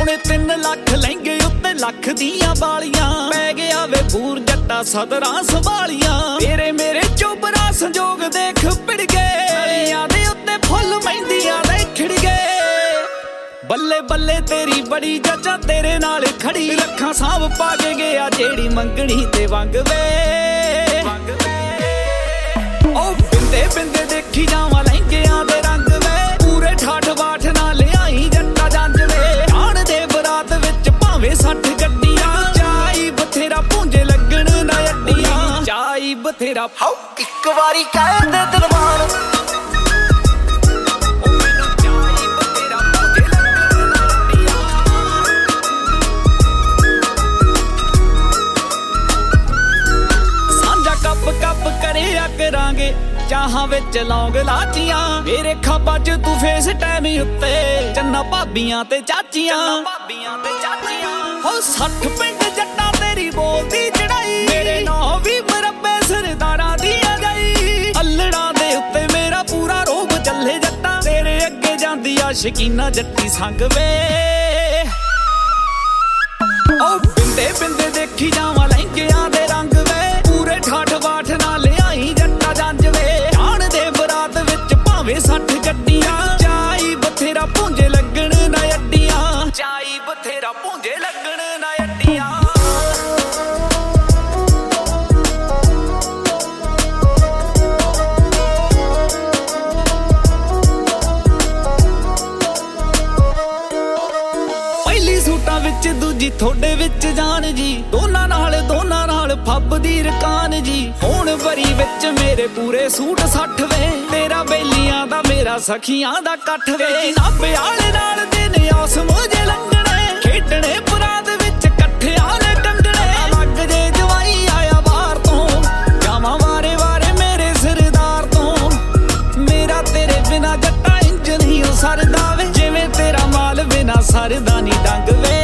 ਪੌਣੇ 3 ਲੱਖ ਲਹਿੰਗੇ ਉੱਤੇ ਲੱਖ ਦੀਆਂ ਵਾਲੀਆਂ ਪੈ ਗਿਆ ਵੇ ਬੂਰ ਜੱਟਾ ਸਦਰਾਂ ਸੰਭਾਲੀਆਂ ਤੇਰੇ ਮੇਰੇ ਚੋਬਰਾ ਸੰਜੋਗ ਦੇਖ ਭਿੜ ਗਏ ਗਲੀਆਂ ਦੇ ਉੱਤੇ ਫੁੱਲ ਮਹਿੰਦੀਆਂ ਦੇ ਖਿੜ ਗਏ ਬੱਲੇ ਬੱਲੇ ਤੇਰੀ ਬੜੀ ਜੱਜਾ ਤੇਰੇ ਨਾਲ ਖੜੀ ਰੱਖਾਂ ਸਾਂਭ ਪਾ ਕੇ ਗਿਆ ਜਿਹੜੀ ਮੰਗਣੀ ਤੇ ਵੰਗ ਵੇ ਉਹ ਬਿੰਦੇ ਬਿੰਦੇ ਦੇਖੀ ਜਾਵਾਂ ਲਹਿੰਗਿਆਂ ਦੇ ਰੰਗ ਵੇ ਪੂਰੇ ਠਾਠ ਬਾਠ ਨਾਲ ਲਿਆਈ ਜੱਟਾ ਜੰਜ ਵੇ ਆਣ ਦੇ ਬਰਾਤ ਵਿੱਚ ਭਾਵੇਂ 60 ਗੱਡੀਆਂ ਚਾਈ ਬਥੇਰਾ ਭੁੰਜੇ ਲੱਗਣ ਨਾ ਅੱਡੀਆਂ ਚਾਈ ਬਥੇਰਾ ਇੱਕ ਵਾਰੀ ਕਹਿ ਦੇ ਦਰਬਾਰ ਕੱਪ ਕਰਿਆ ਕਰਾਂਗੇ ਚਾਹਾਂ ਵਿੱਚ ਲੌਂਗ ਲਾਚੀਆਂ ਮੇਰੇ ਖਾਬਾਂ 'ਚ ਤੂੰ ਫੇਸ ਟਾਈਮ ਉੱਤੇ ਚੰਨਾ ਭਾਬੀਆਂ ਤੇ ਚਾਚੀਆਂ ਹੋ 60 ਪਿੰਡ ਜੱਟਾਂ ਤੇਰੀ ਬੋਲਦੀ ਚੜਾਈ ਮੇਰੇ ਨਾਂ ਵੀ ਮਰੱਬੇ ਸਰਦਾਰਾਂ ਦੀ ਆ ਜਾਈ ਅੱਲੜਾਂ ਦੇ ਉੱਤੇ ਮੇਰਾ ਪੂਰਾ ਰੋਬ ਚੱਲੇ ਜੱਟਾਂ ਤੇਰੇ ਅੱਗੇ ਜਾਂਦੀ ਆ ਸ਼ਕੀਨਾ ਜੱਟੀ ਸੰਗ ਵੇ ਉਹ ਬਿੰਦੇ ਬਿੰਦੇ ਦੇਖੀ ਜਾਵਾਂ ਲਹਿੰਗਿਆਂ ਦੇ ਰੰਗ ਵੇ ਪੂਰੇ ਠਾਠ ਬਾਠ ਨਾਲ ਲਿਆਈ ਜੱਟਾ ਜੰਜ ਵੇ ਆਣ ਦੇ ਬਰਾਤ ਵਿੱਚ ਭਾਵੇਂ 60 ਗੱਡੀਆਂ ਚਾਈ ਬਥੇਰਾ ਭੁੰਜੇ ਲੱਗਣ ਨਾ ਅੱਡੀਆਂ ਚਾਈ ਬਥੇਰਾ ਭੁੰਜੇ ਲੱਗਣ ਨਾ ਅੱਡੀਆਂ ਪਹਿਲੀ ਸੂਟਾਂ ਵਿੱਚ ਦੂਜੀ ਥੋੜੇ ਵਿੱਚ ਜਾਨ ਜੀ ਦੋਨਾਂ ਨਾਲ ਫੱਬ ਦੀ ਰਕਾਨ ਜੀ ਹੁਣ ਵਰੀ ਵਿੱਚ ਮੇਰੇ ਪੂਰੇ ਸੂਟ 60 ਵੇ ਤੇਰਾ ਬੇਲੀਆਂ ਦਾ ਮੇਰਾ ਸਖੀਆਂ ਦਾ ਇਕੱਠ ਵੇ ਨਾਭੇ ਵਾਲੇ ਨਾਲ ਦਿਨ ਔਸਮ ਜੇ ਲੰਘਣੇ ਖੇਡਣੇ ਬਰਾਤ ਵਿੱਚ ਇਕੱਠਿਆਂ ਨੇ ਟੰਗਣੇ ਲੱਗ ਜੇ ਜਵਾਈ ਆਇਆ ਬਾਹਰ ਤੋਂ ਜਾਵਾਂ ਵਾਰੇ ਵਾਰੇ ਮੇਰੇ ਸਰਦਾਰ ਤੋਂ ਮੇਰਾ ਤੇਰੇ ਬਿਨਾ ਜੱਟਾ ਇੰਜ ਨਹੀਂ ਸਰਦਾ ਵੇ ਜਿਵੇਂ ਤੇਰਾ ਮਾਲ ਬਿਨਾ ਸਰਦਾ ਨੀ ਡੰਗ ਵੇ